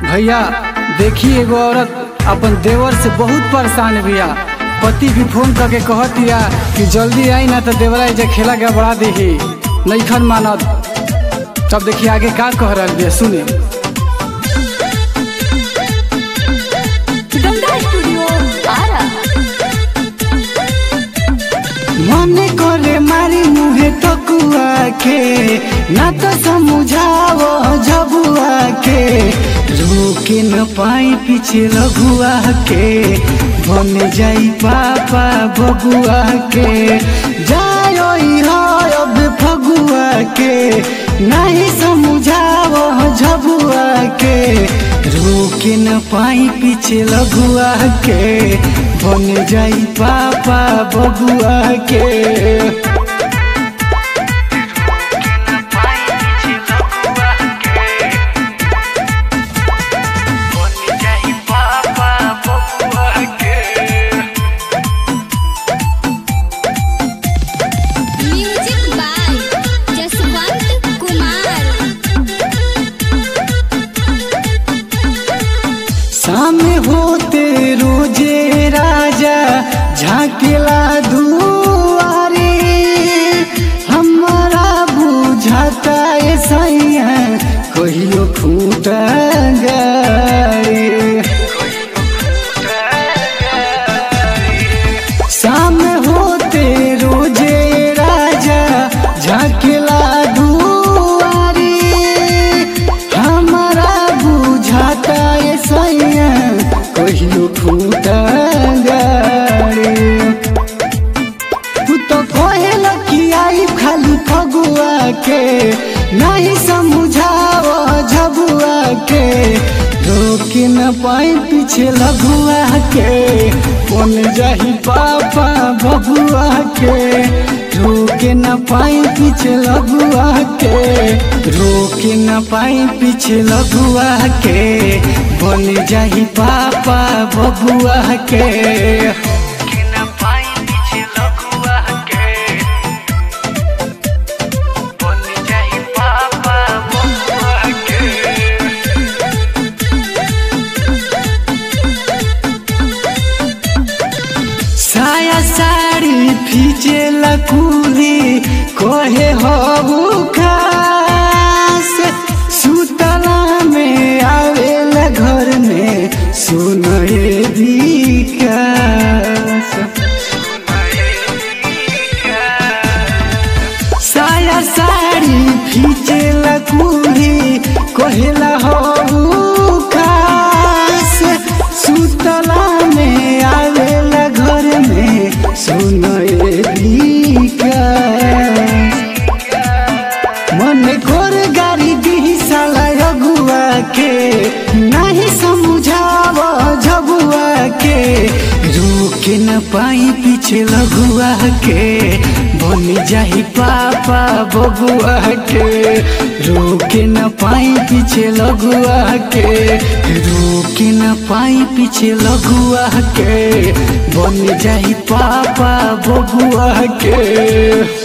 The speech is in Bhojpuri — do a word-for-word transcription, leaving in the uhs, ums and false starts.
भैया देखी एगो औरत अपन देवर से बहुत परेशान बिया। पति भी फोन करके कहतिया कि जल्दी आई ना तो देवरा जे खेला गड़बड़ा देही नईखन मानत। तब देखिए आगे का कह रहा बिया, सुने। मन करे मारी मुहे टकुआ के ना तो समझाओ जबुआ के, रोके न पाई पीछे लगुआ के, बन जाई पापा बबुआ के, जायो अब फगुआ के, नहीं समझाओ जबुआ के, रोके न पाई पीछे लगुआ के, बन जाई पापा बबुआ के। सामने होते रोजे राजा झाकेला दुआरे, हमारा बुझाता है सैया कहियो फूटा गाड़ी। सामने होते रोजे राजा झाकेला दुआरे, हमारा बुझाता है सैया कहियो फूटा गाड़ी। तू तो कहेल कि आई खाली फगुआ के, नहीं समझाओ झबुआ के, रोके न पाई पीछे लगुआ के, बन जाही पापा बबुआ के, रोके न पाई पीछे लगुआ के, रोके न पाई पीछे लगुआ के, बन जाही पापा बबुआ के। साया साड़ी फीचे लकूली कहे हो खास, सुतला में आवेला घर में सुनए विकास। साया साड़ी फीचे लकूली कहेला हो खास, सुतला में आवेला घर में सुनए विकास। मन गोर गाड़ी दी साला अगुआ के, नहीं समझाओ झबुआ के, रोके न पाई पीछे लगुआ के, बन जाही पापा बबुआ के, रोके न पाई पीछे लगुआ के, रोके न पाई पीछे लगुआ के, बन जाही पापा बबुआ के।